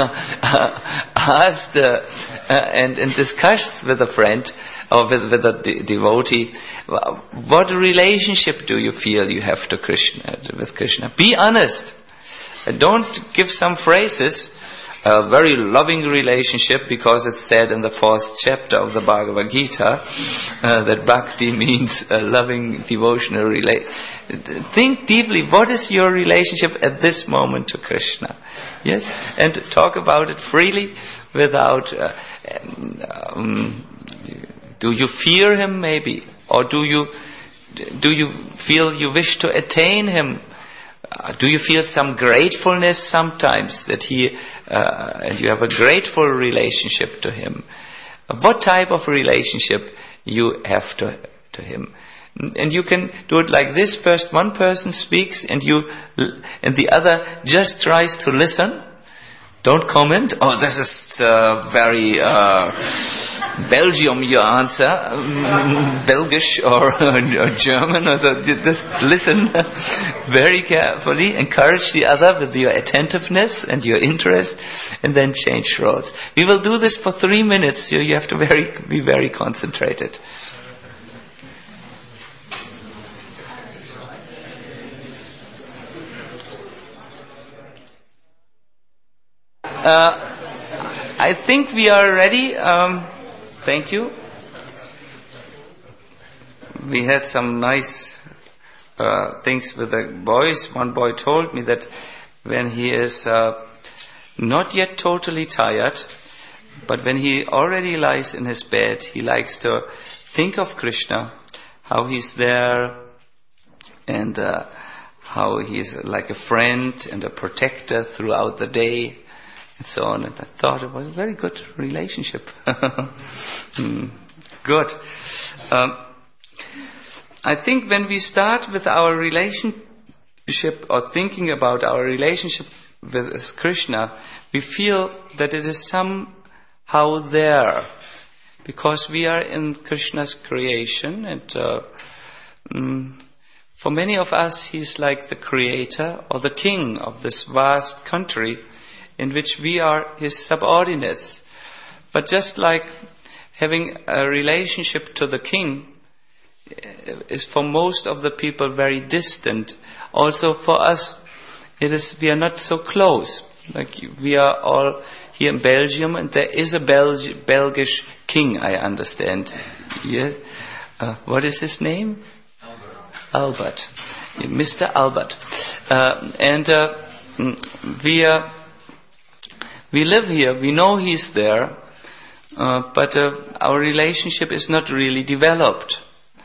ask the, uh, and, and discuss with a friend or with, with a de- devotee, what relationship do you feel you have to Krishna, with Krishna? Be honest. Don't give some phrases. A very loving relationship, because it's said in the fourth chapter of the Bhagavad Gita uh, that bhakti means a loving devotional relationship. Think deeply, what is your relationship at this moment to Krishna? Yes, and talk about it freely without uh, um, do you fear him maybe, or do you do you feel you wish to attain him? Uh, do you feel some gratefulness sometimes that he, uh, and you have a grateful relationship to him? Uh, what type of relationship you have to, to him? And you can do it like this. First one person speaks and you, and the other just tries to listen. Don't comment. Oh, this is uh, very uh, Belgium, your answer. Um, Belgish or, or German. Or so. Just listen very carefully. Encourage the other with your attentiveness and your interest, and then change roads. We will do this for three minutes, so you have to very be very concentrated. Uh, I think we are ready. Um, thank you. We had some nice uh, things with the boys. One boy told me that when he is uh, not yet totally tired, but when he already lies in his bed, he likes to think of Krishna, how he's there, and uh, how he's like a friend and a protector throughout the day, and so on. And I thought it was a very good relationship. mm, good. Um, I think when we start with our relationship or thinking about our relationship with Krishna, we feel that it is somehow there, because we are in Krishna's creation, and uh, mm, for many of us, he's like the creator or the king of this vast country in which we are his subordinates. But just like having a relationship to the king is for most of the people very distant, also for us, it is, we are not so close. Like we are all here in Belgium, and there is a Belgi- Belgish king, I understand. Yes. Uh, what is his name? Albert, Mister Albert, uh, and uh, we uh, we live here. We know he's there, uh, but uh, our relationship is not really developed.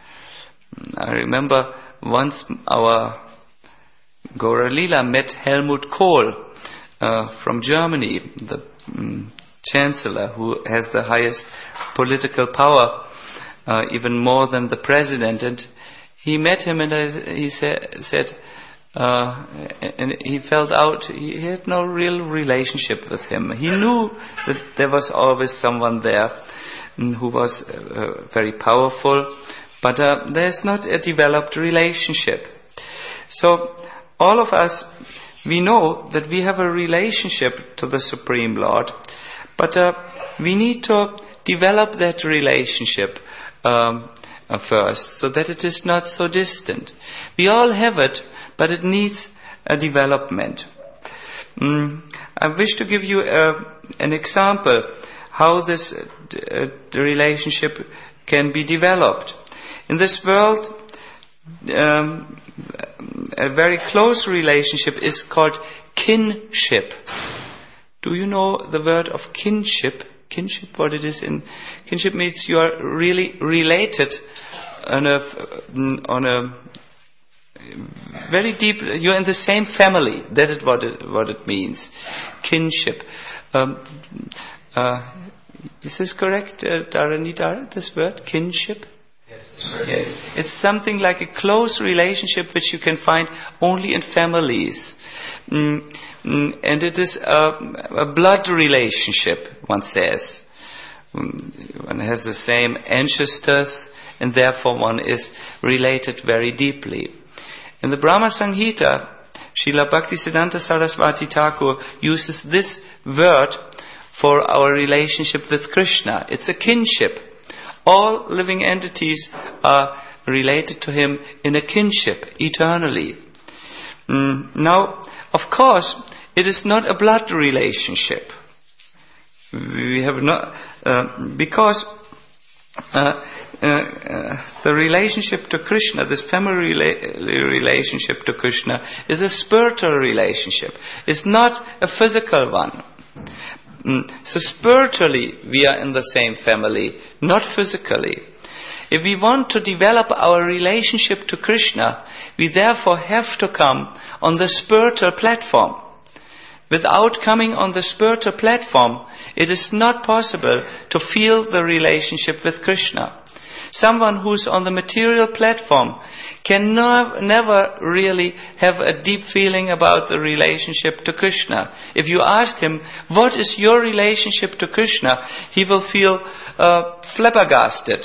I remember once our Gaura Lila met Helmut Kohl uh, from Germany, the um, chancellor who has the highest political power, uh, even more than the president, and he met him, and he said, said uh, and he felt out, he had no real relationship with him. He knew that there was always someone there who was uh, very powerful, but uh, there's not a developed relationship. So all of us, we know that we have a relationship to the Supreme Lord, but uh, we need to develop that relationship um, first, so that it is not so distant. We all have it, but it needs a development. Mm, I wish to give you a, an example how this uh, relationship can be developed. In this world, um, a very close relationship is called kinship. Do you know the word of kinship? Kinship, what it is in kinship means you are really related on a on a very deep. You're in the same family. That is what it what it means. Kinship. Um, uh, is this correct, uh, Dharanidhara? This word kinship. Yes. Yes. It's something like a close relationship which you can find only in families. Mm, mm, and it is a, a blood relationship, one says. Mm, one has the same ancestors, and therefore one is related very deeply. In the Brahma Samhita, Srila Bhaktisiddhanta Saraswati Thakur uses this word for our relationship with Krishna. It's a kinship. All living entities are related to him in a kinship, eternally. Mm, now, of course, it is not a blood relationship. We have not, uh, because uh, uh, uh, the relationship to Krishna, this family rela- relationship to Krishna, is a spiritual relationship. It's not a physical one. Mm, so spiritually, we are in the same family, not physically. If we want to develop our relationship to Krishna, we therefore have to come on the spiritual platform. Without coming on the spiritual platform, it is not possible to feel the relationship with Krishna. Someone who's on the material platform can no, never really have a deep feeling about the relationship to Krishna. If you asked him, what is your relationship to Krishna? He will feel uh, flabbergasted.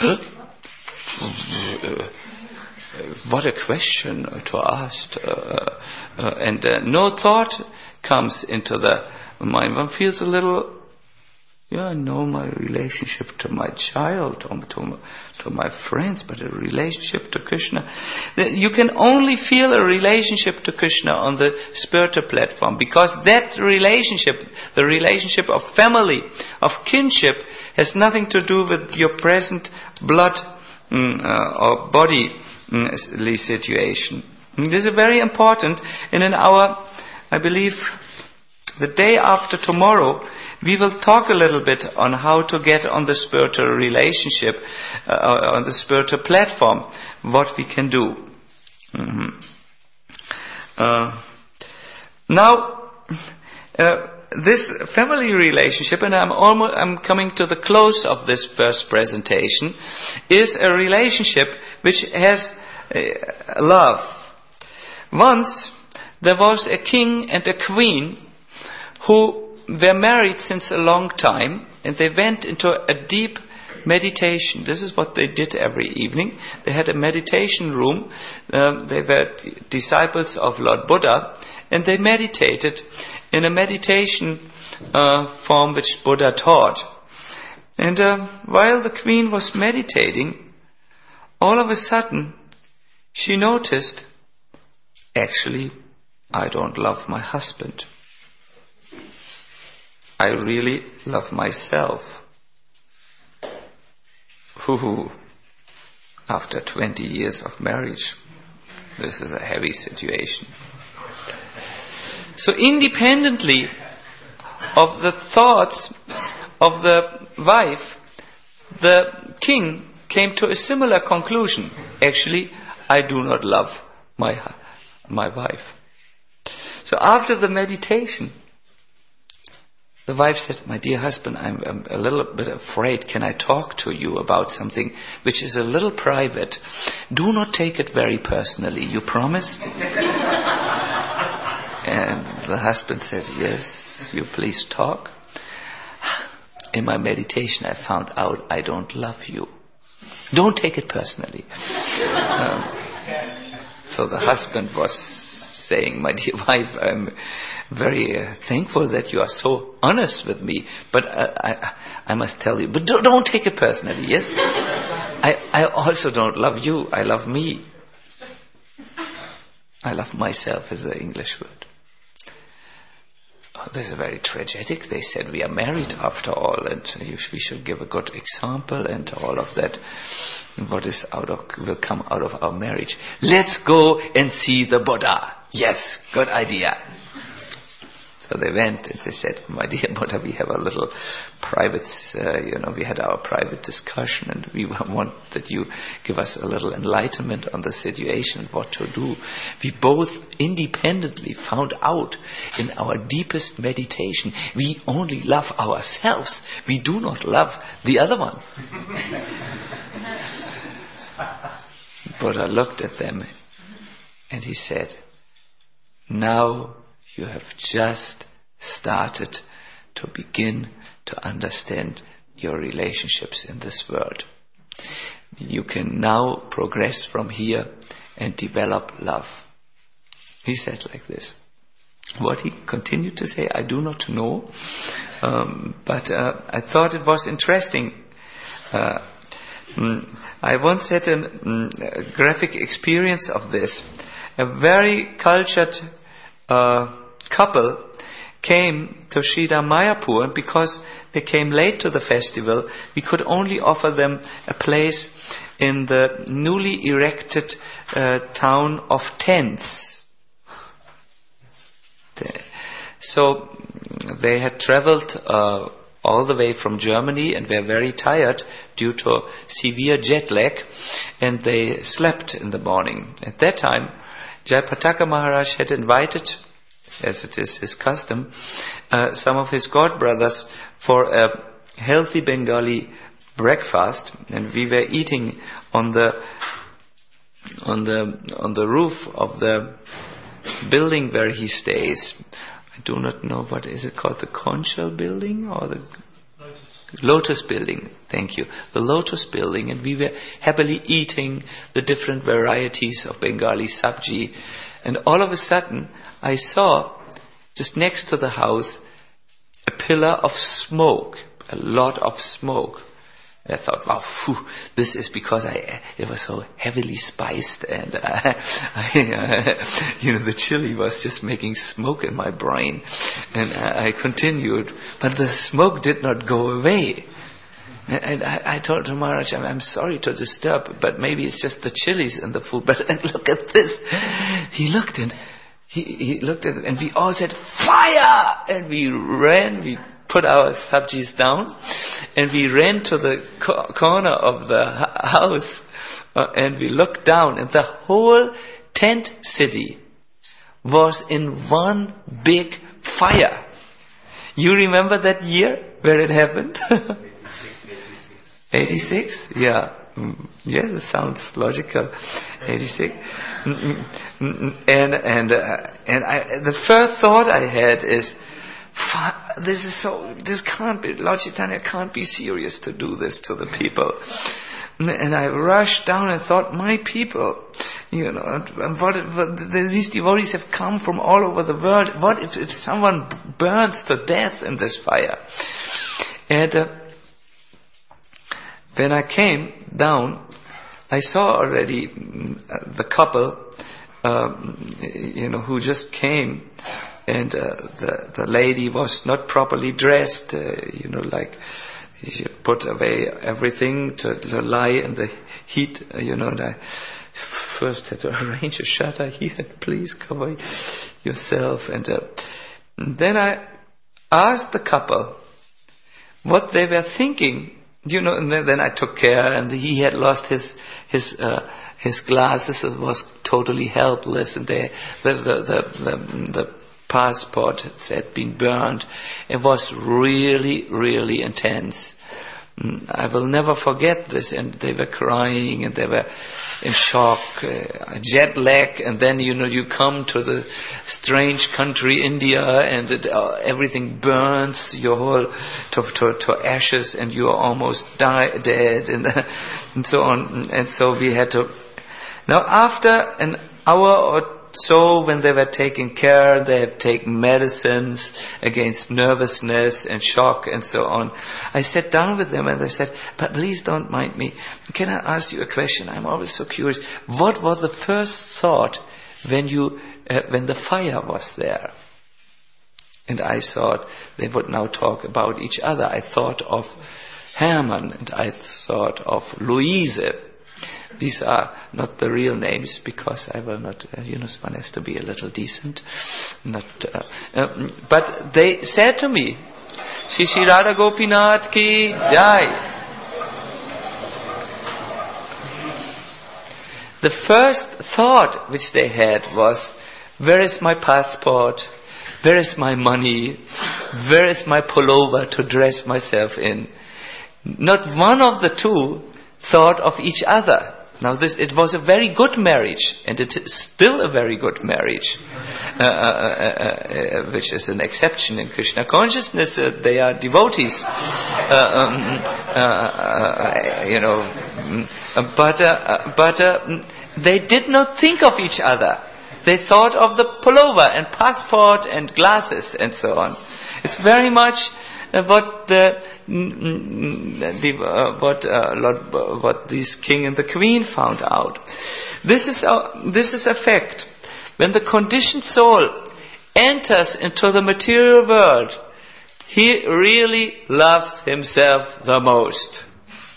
What a question to ask. Uh, uh, and uh, no thought comes into the mind. One feels a little, yeah, I know my relationship to my child, or to my, to my friends, but a relationship to Krishna. You can only feel a relationship to Krishna on the spiritual platform, because that relationship, the relationship of family, of kinship, has nothing to do with your present blood mm, uh, or body mm, situation. And this is very important, and in our, I believe, the day after tomorrow, we will talk a little bit on how to get on the spiritual relationship, uh, on the spiritual platform, what we can do. Mm-hmm. Uh, now, uh, this family relationship, and I'm almost, I'm coming to the close of this first presentation, is a relationship which has uh, love. Once, there was a king and a queen who were married since a long time, and they went into a deep meditation. This is what they did every evening. They had a meditation room. Um, they were d- disciples of Lord Buddha, and they meditated in a meditation uh, form which Buddha taught. And uh, while the queen was meditating, all of a sudden, she noticed, actually, I don't love my husband. I really love myself. Ooh, after twenty years of marriage, this is a heavy situation. So independently of the thoughts of the wife, the king came to a similar conclusion. Actually, I do not love my my wife. So after the meditation, the wife said, my dear husband, I'm, I'm a little bit afraid. Can I talk to you about something which is a little private? Do not take it very personally. You promise? And the husband said, yes, you please talk. In my meditation, I found out I don't love you. Don't take it personally. Um, so the husband was saying, my dear wife, I'm very uh, thankful that you are so honest with me, but uh, I, I must tell you, but don't, don't take it personally, yes? I, I also don't love you, I love me. I love myself is the English word. Oh, this is very tragic. They said we are married after all, and we should give a good example and all of that. What is out of, will come out of our marriage. Let's go and see the Buddha. Yes, good idea. So they went and they said, my dear Buddha, we have a little private, uh, you know, we had our private discussion, and we want that you give us a little enlightenment on the situation, what to do. We both independently found out in our deepest meditation, we only love ourselves. We do not love the other one. Buddha looked at them and he said, now you have just started to begin to understand your relationships in this world. You can now progress from here and develop love. He said like this. What he continued to say, I do not know, um, but uh, I thought it was interesting. Uh, mm, I once had a mm, graphic experience of this. A very cultured uh, couple came to Sridhar Mayapur, and because they came late to the festival, we could only offer them a place in the newly erected uh, town of Tents. So they had traveled uh, all the way from Germany and were very tired due to severe jet lag, and they slept in the morning. At that time, Jayapataka Maharaj had invited, as it is his custom, uh, some of his godbrothers for a healthy Bengali breakfast, and we were eating on the on the on the roof of the building where he stays. I do not know what is it called, the Conchal building or the Lotus. Lotus building. Thank you, the Lotus building, and we were happily eating the different varieties of Bengali sabji, and all of a sudden I saw just next to the house a pillar of smoke, a lot of smoke. And I thought, wow, phew, this is because I it was so heavily spiced, and uh, I, uh, you know, the chili was just making smoke in my brain. And I, I continued, but the smoke did not go away. And, and I, I told Maharaj, I'm, I'm sorry to disturb, but maybe it's just the chilies in the food. But look at this. He looked and he, he looked at it, and we all said, fire! And we ran, we put our sabjis down, and we ran to the co- corner of the h- house, uh, and we looked down, and the whole tent city was in one big fire. You remember that year where it happened? eighty-six? Yeah. Mm, yes, it sounds logical. eighty-six. And and uh, and I, the first thought I had is, this is so. This can't be. Lord Chaitanya can't be serious to do this to the people. And I rushed down and thought, my people, you know, what, what these devotees have come from all over the world. What if, if someone burns to death in this fire? And uh, when I came down, I saw already uh, the couple, um, you know, who just came, and uh, the the lady was not properly dressed, uh, you know, like. She put away everything to, to lie in the heat, you know, and I first had to arrange a shutter here, please cover yourself. And, uh, and then I asked the couple what they were thinking, you know, and then, then I took care, and he had lost his, his, uh, his glasses, and was totally helpless, and they, the, the, the, the, the passport had been burned. It was really, really intense. I will never forget this, and they were crying, and they were in shock, uh, jet lag, and then, you know, you come to the strange country, India, and it, uh, everything burns your whole, to, to, to ashes, and you are almost die, dead, and, uh, and so on. And so we had to, now after an hour or so, when they were taking care, they had taken medicines against nervousness and shock and so on. I sat down with them and I said, but please don't mind me. Can I ask you a question? I'm always so curious. What was the first thought when you, uh, when the fire was there? And I thought they would now talk about each other. I thought of Hermann, and I thought of Louise. These are not the real names, because I will not, uh, you know, one has to be a little decent. Not, uh, uh, but they said to me, Shri Shri Radha Gopinath ki jai. The first thought which they had was, where is my passport? Where is my money? Where is my pullover to dress myself in? Not one of the two thought of each other. Now this, it was a very good marriage, and it is still a very good marriage, uh, uh, uh, uh, which is an exception in Krishna consciousness. Uh, they are devotees, uh, um, uh, uh, you know, but uh, but uh, they did not think of each other. They thought of the pullover and passport and glasses and so on. It's very much uh, what the, the uh, what uh, Lord, uh, what this king and the queen found out. This is a, this is a fact. When the conditioned soul enters into the material world, he really loves himself the most.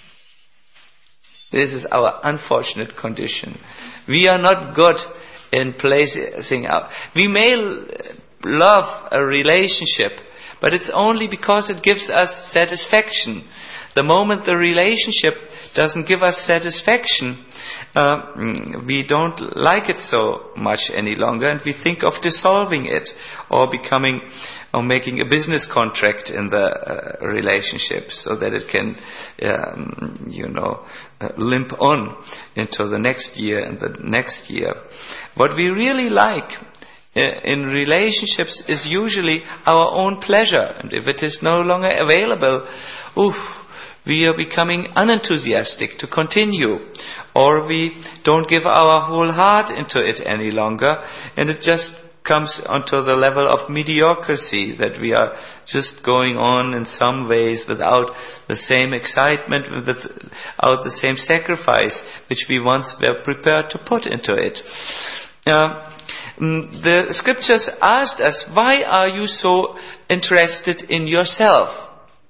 This is our unfortunate condition. We are not good in placing out. We may love a relationship, but it's only because it gives us satisfaction. The moment the relationship doesn't give us satisfaction, uh, we don't like it so much any longer, and we think of dissolving it, or becoming, or making a business contract in the uh, relationship, so that it can, um, you know, uh, limp on into the next year and the next year. What we really like in relationships is usually our own pleasure, and if it is no longer available, oof, we are becoming unenthusiastic to continue, or we don't give our whole heart into it any longer, and it just comes onto the level of mediocrity, that we are just going on in some ways without the same excitement, without the same sacrifice which we once were prepared to put into it. Uh, the scriptures asked us, why are you so interested in yourself?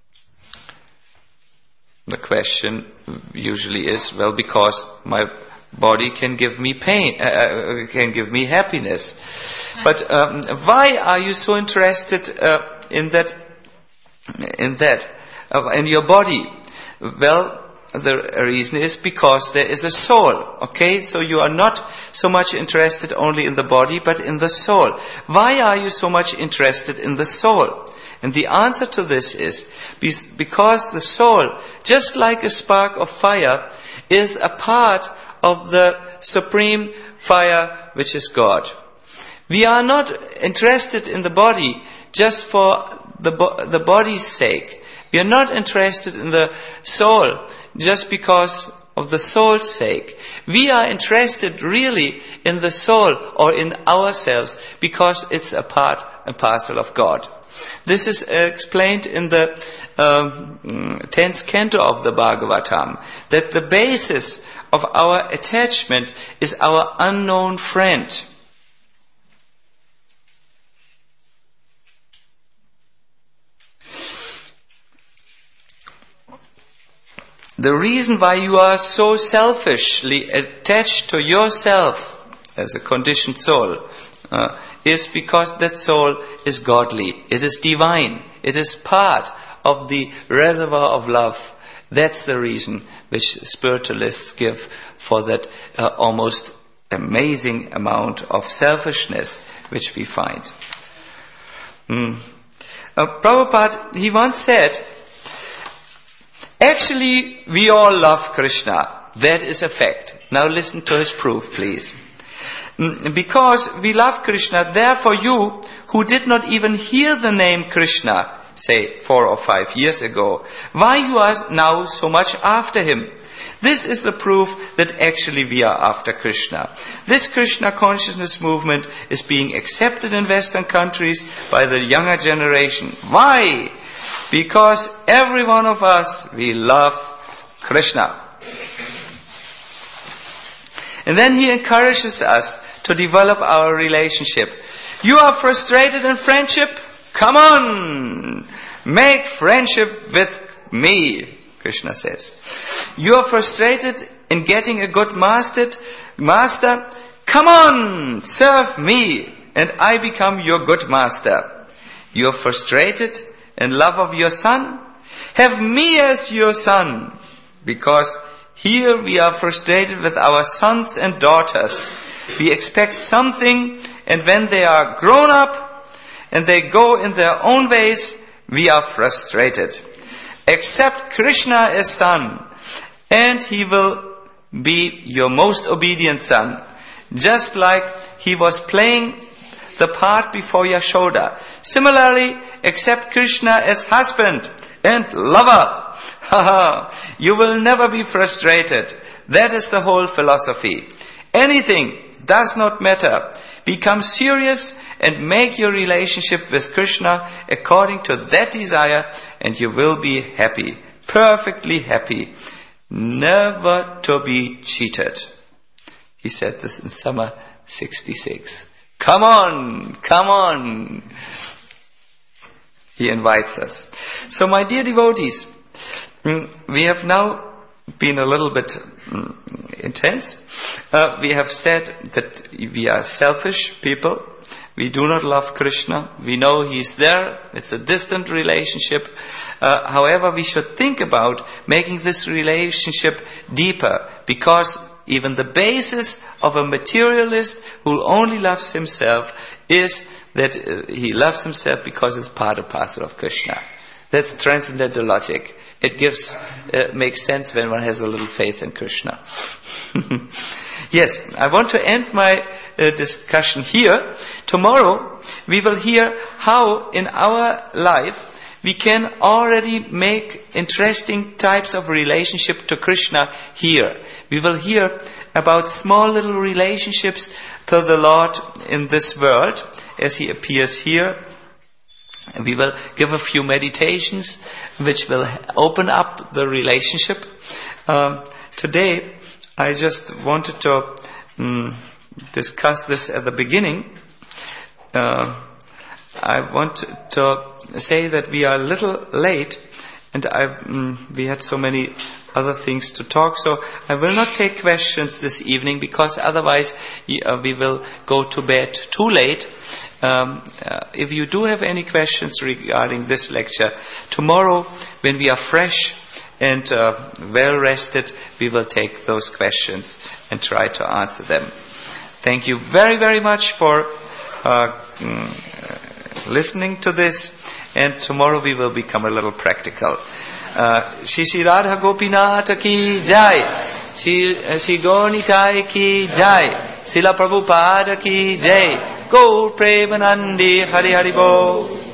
The question usually is, well, because my body can give me pain, uh, can give me happiness. But um, why are you so interested uh, in that in that, uh, in your body? Well, the reason is because there is a soul. Okay, so you are not so much interested only in the body, but in the soul. Why are you so much interested in the soul? And the answer to this is because the soul, just like a spark of fire, is a part of the supreme fire, which is God. We are not interested in the body just for the, bo- the body's sake. We are not interested in the soul just because of the soul's sake. We are interested really in the soul or in ourselves because it's a part and parcel of God. This is explained in the um, tenth canto of the Bhagavatam, that the basis of our attachment is our unknown friend. The reason why you are so selfishly attached to yourself as a conditioned soul uh, is because that soul is godly. It is divine. It is part of the reservoir of love. That's the reason which spiritualists give for that uh, almost amazing amount of selfishness which we find. Mm. Uh, Prabhupada, he once said, actually, we all love Krishna. That is a fact. Now listen to his proof, please. Because we love Krishna, therefore you, who did not even hear the name Krishna, say four or five years ago, why you are now so much after him? This is the proof that actually we are after Krishna. This Krishna consciousness movement is being accepted in Western countries by the younger generation. Why? Because every one of us, we love Krishna. And then he encourages us to develop our relationship. You are frustrated in friendship? Come on! Make friendship with me, Krishna says. You are frustrated in getting a good master? Master? Come on! Serve me, and I become your good master. You are frustrated in love of your son? Have me as your son, because here we are frustrated with our sons and daughters. We expect something, and when they are grown up and they go in their own ways, we are frustrated. Accept Krishna as son, and he will be your most obedient son. Just like he was playing the part before Yashoda. Similarly, accept Krishna as husband and lover. You will never be frustrated. That is the whole philosophy. Anything does not matter. Become serious and make your relationship with Krishna according to that desire, and you will be happy. Perfectly happy. Never to be cheated. He said this in summer sixty-six. Come on, come on. He invites us. So my dear devotees, we have now been a little bit intense. Uh, we have said that we are selfish people. We do not love Krishna. We know He's there. It's a distant relationship. Uh, however, we should think about making this relationship deeper, because even the basis of a materialist who only loves himself is that uh, he loves himself because it's part and parcel of Krishna. That's transcendental logic. It gives, uh, makes sense when one has a little faith in Krishna. Yes, I want to end my uh, discussion here. Tomorrow we will hear how in our life we can already make interesting types of relationship to Krishna here. We will hear about small little relationships to the Lord in this world as He appears here. We will give a few meditations which will open up the relationship. Um, today I just wanted to um, discuss this at the beginning. Uh, I want to say that we are a little late, and I, um, we had so many other things to talk. So I will not take questions this evening because otherwise uh, we will go to bed too late. Um, uh, if you do have any questions regarding this lecture, tomorrow when we are fresh and uh, well rested, we will take those questions and try to answer them. Thank you very, very much for uh, mm, listening to this, and tomorrow we will become a little practical. Shri Shri Radha Gopinath ki jai, Shri Shri Gauranitai ki jai, Srila Prabhupada ki jai, Gaur Premanandi Hari Hari Bol.